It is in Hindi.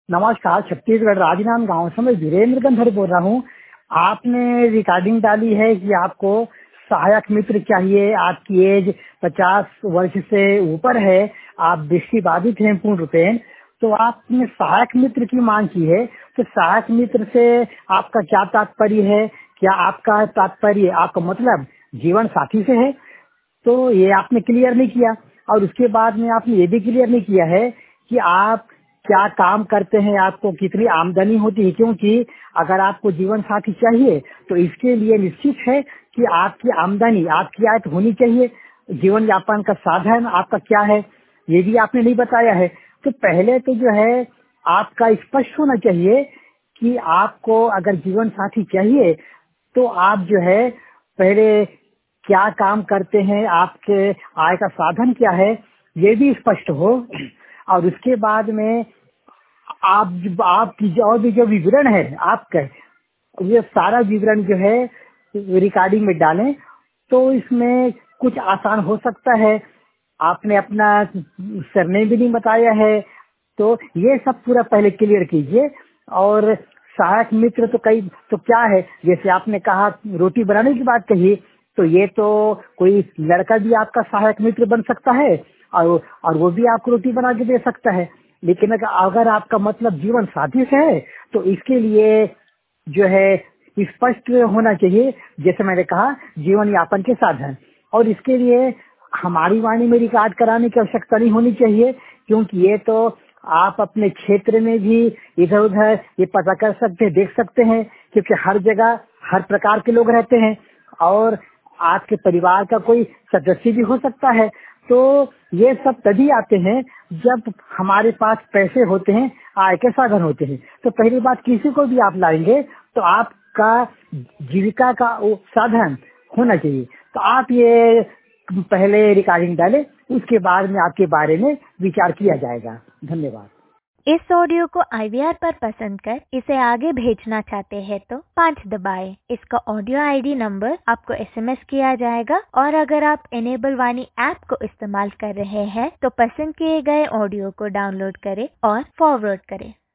नमस्कार, छत्तीसगढ़ राजनांदगांव से मैं वीरेंद्र गंधर बोल रहा हूँ। आपने रिकॉर्डिंग डाली है कि आपको सहायक मित्र चाहिए, आपकी एज 50 वर्ष से ऊपर है, आप दृष्टिबाधित हैं पूर्ण रूपेण, तो आपने सहायक मित्र की मांग की है। तो सहायक मित्र से आपका क्या तात्पर्य है? क्या आपका तात्पर्य, आपका मतलब जीवन साथी से है? तो ये आपने क्लियर नहीं किया। और उसके बाद में आपने ये भी क्लियर नहीं किया है कि आप क्या काम करते हैं, आपको कितनी आमदनी होती है, क्योंकि अगर आपको जीवन साथी चाहिए तो इसके लिए निश्चित है कि आपकी आमदनी, आपकी आय तो होनी चाहिए। जीवन यापन का साधन आपका क्या है, ये भी आपने नहीं बताया है। तो पहले तो जो है आपका स्पष्ट होना चाहिए कि आपको अगर जीवन साथी चाहिए तो आप जो है पहले क्या काम करते हैं, आपके आय का साधन क्या है, ये भी स्पष्ट हो। और उसके बाद में आपकी और भी जो विवरण है आपका, ये सारा विवरण जो है रिकॉर्डिंग में डालें तो इसमें कुछ आसान हो सकता है। आपने अपना सरनेम भी नहीं बताया है, तो ये सब पूरा पहले क्लियर कीजिए। और सहायक मित्र तो कई तो क्या है, जैसे आपने कहा रोटी बनाने की बात कही, तो ये तो कोई लड़का भी आपका सहायक मित्र बन सकता है और वो भी आपको रोटी बना के दे सकता है। लेकिन अगर आपका मतलब जीवन साथी से है तो इसके लिए जो है स्पष्ट होना चाहिए, जैसे मैंने कहा जीवन यापन के साधन। और इसके लिए हमारी वाणी में रिकॉर्ड कराने की आवश्यकता नहीं होनी चाहिए, क्योंकि ये तो आप अपने क्षेत्र में भी इधर उधर ये पता कर सकते हैं, देख सकते हैं, क्योंकि हर जगह हर प्रकार के लोग रहते हैं और आपके परिवार का कोई सदस्य भी हो सकता है। तो ये सब तभी आते हैं जब हमारे पास पैसे होते हैं, आय के साधन होते हैं। तो पहली बात, किसी को भी आप लाएंगे तो आपका जीविका का वो साधन होना चाहिए। तो आप ये पहले रिकॉर्डिंग डालें, उसके बाद में आपके बारे में विचार किया जाएगा। धन्यवाद। इस ऑडियो को IVR पर पसंद कर इसे आगे भेजना चाहते हैं तो 5 दबाएं। इसका ऑडियो ID नंबर आपको SMS किया जाएगा। और अगर आप इनेबल वाणी ऐप को इस्तेमाल कर रहे हैं तो पसंद किए गए ऑडियो को डाउनलोड करें और फॉरवर्ड करें।